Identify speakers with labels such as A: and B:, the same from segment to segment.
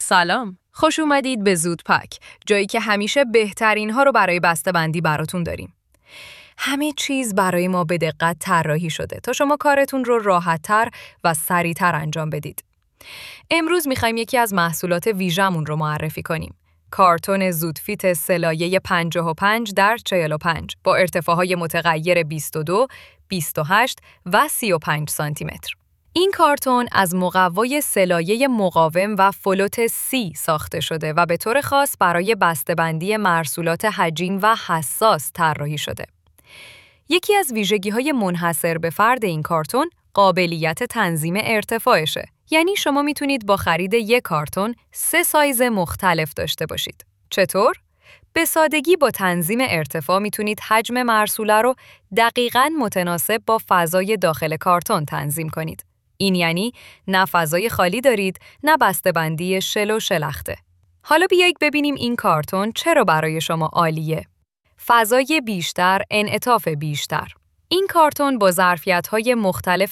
A: سلام، خوش اومدید به زودپک، جایی که همیشه بهترین ها رو برای بسته‌بندی براتون داریم. همه چیز برای ما به دقت طراحی شده تا شما کارتون رو راحت‌تر و سریع‌تر انجام بدید. امروز می‌خوایم یکی از محصولات ویژمون رو معرفی کنیم. کارتون زودفیت سلایه 55 در 45 با ارتفاع‌های متغیر 22، 28 و 35 سانتیمتر. این کارتون از مقوای سلایه مقاوم و فلوت C ساخته شده و به طور خاص برای بسته‌بندی مرسولات حجیم و حساس طراحی شده. یکی از ویژگی‌های منحصر به فرد این کارتون قابلیت تنظیم ارتفاعشه. یعنی شما میتونید با خرید یک کارتون 3 سایز مختلف داشته باشید. چطور؟ به سادگی با تنظیم ارتفاع میتونید حجم مرسوله رو دقیقاً متناسب با فضای داخل کارتون تنظیم کنید. این یعنی نه فضای خالی دارید، نه بسته‌بندی شل و شلخته. حالا بیایید ببینیم این کارتون چرا برای شما عالیه. فضای بیشتر، انعطاف بیشتر. این کارتون با ظرفیت‌های مختلف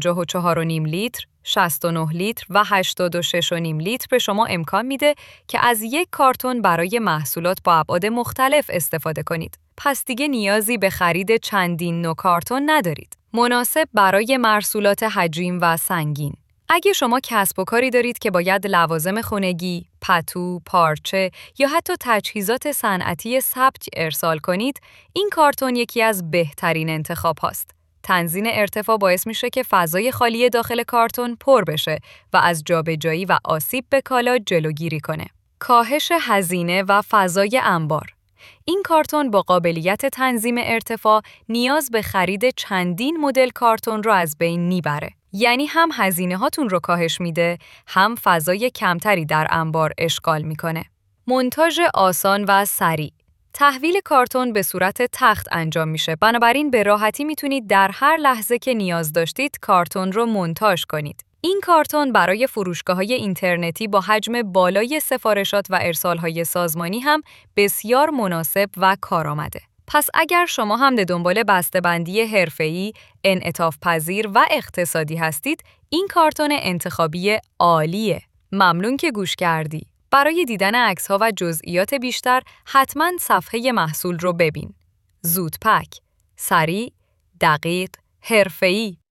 A: 54.5 لیتر، 69 لیتر و 86.5 لیتر به شما امکان میده که از یک کارتون برای محصولات با ابعاد مختلف استفاده کنید. پس دیگه نیازی به خرید چندین نوع کارتون ندارید. مناسب برای مرسولات حجیم و سنگین. اگه شما کسب و کاری دارید که باید لوازم خانگی، پتو، پارچه یا حتی تجهیزات صنعتی ثبت ارسال کنید، این کارتون یکی از بهترین انتخاب هاست. تنظیم ارتفاع باعث میشه که فضای خالی داخل کارتون پر بشه و از جابجایی و آسیب به کالا جلوگیری کنه. کاهش هزینه و فضای انبار. این کارتون با قابلیت تنظیم ارتفاع نیاز به خرید چندین مدل کارتون رو از بین میبره. یعنی هم هزینه هاتون رو کاهش میده، هم فضای کمتری در انبار اشغال میکنه. مونتاژ آسان و سریع. تحویل کارتون به صورت تخت انجام میشه، بنابراین به راحتی میتونید در هر لحظه که نیاز داشتید کارتون رو مونتاژ کنید. این کارتون برای فروشگاه‌های اینترنتی با حجم بالای سفارشات و ارسال‌های سازمانی هم بسیار مناسب و کارآمده. پس اگر شما هم به دنبال بسته‌بندی حرفه‌ای، انعطاف پذیر و اقتصادی هستید، این کارتون انتخابی عالیه. ممنون که گوش کردی. برای دیدن عکس‌ها و جزئیات بیشتر حتما صفحه محصول رو ببین. زودپک، سریع، دقیق، حرفه‌ای.